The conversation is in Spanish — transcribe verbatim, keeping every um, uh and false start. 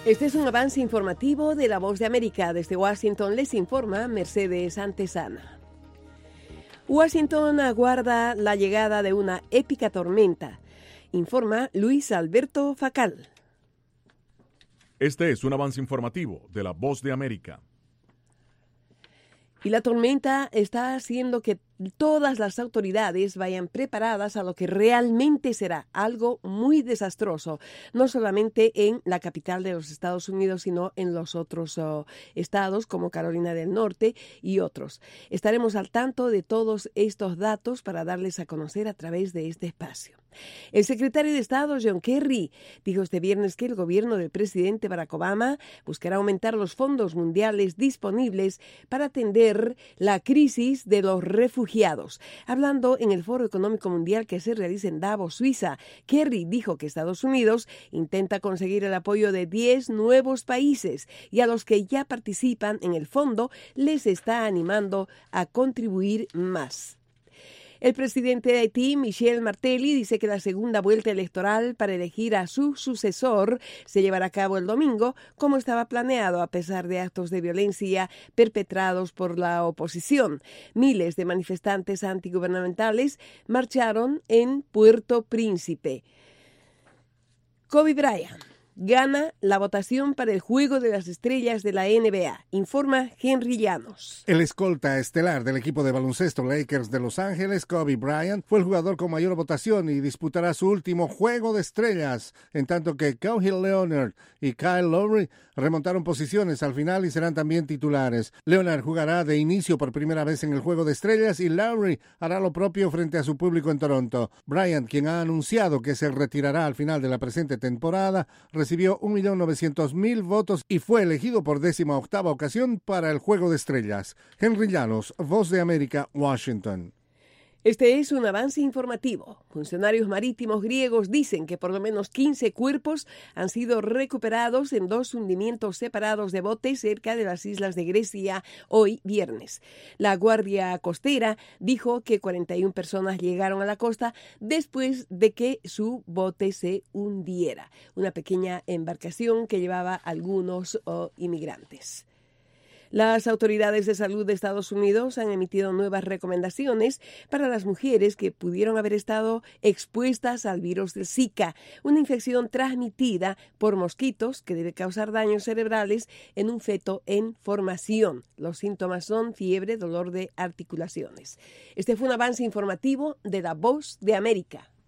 Este es un avance informativo de La Voz de América. Desde Washington les informa Mercedes Antesana. Washington aguarda la llegada de una épica tormenta, informa Luis Alberto Facal. Este es un avance informativo de La Voz de América. Y la tormenta está haciendo que todas las autoridades vayan preparadas a lo que realmente será algo muy desastroso, no solamente en la capital de los Estados Unidos, sino en los otros uh, estados como Carolina del Norte y otros. Estaremos al tanto de todos estos datos para darles a conocer a través de este espacio. El secretario de Estado, John Kerry, dijo este viernes que el gobierno del presidente Barack Obama buscará aumentar los fondos mundiales disponibles para atender la crisis de los refugiados. Hablando en el Foro Económico Mundial que se realiza en Davos, Suiza, Kerry dijo que Estados Unidos intenta conseguir el apoyo de diez nuevos países y a los que ya participan en el fondo les está animando a contribuir más. El presidente de Haití, Michel Martelly, dice que la segunda vuelta electoral para elegir a su sucesor se llevará a cabo el domingo, como estaba planeado, a pesar de actos de violencia perpetrados por la oposición. Miles de manifestantes antigubernamentales marcharon en Puerto Príncipe. Kobe Bryant gana la votación para el Juego de las Estrellas de la N B A, informa Henry Llanos. El escolta estelar del equipo de baloncesto Lakers de Los Ángeles, Kobe Bryant, fue el jugador con mayor votación y disputará su último Juego de Estrellas, en tanto que Kawhi Leonard y Kyle Lowry remontaron posiciones al final y serán también titulares. Leonard jugará de inicio por primera vez en el Juego de Estrellas y Lowry hará lo propio frente a su público en Toronto. Bryant, quien ha anunciado que se retirará al final de la presente temporada, recibió un millón novecientos mil votos y fue elegido por décima octava ocasión para el Juego de Estrellas. Henry Llanos, Voz de América, Washington. Este es un avance informativo. Funcionarios marítimos griegos dicen que por lo menos quince cuerpos han sido recuperados en dos hundimientos separados de botes cerca de las islas de Grecia hoy viernes. La Guardia Costera dijo que cuarenta y una personas llegaron a la costa después de que su bote se hundiera. Una pequeña embarcación que llevaba algunos oh, inmigrantes. Las autoridades de salud de Estados Unidos han emitido nuevas recomendaciones para las mujeres que pudieron haber estado expuestas al virus del Zika, una infección transmitida por mosquitos que debe causar daños cerebrales en un feto en formación. Los síntomas son fiebre, dolor de articulaciones. Este fue un avance informativo de La Voz de América.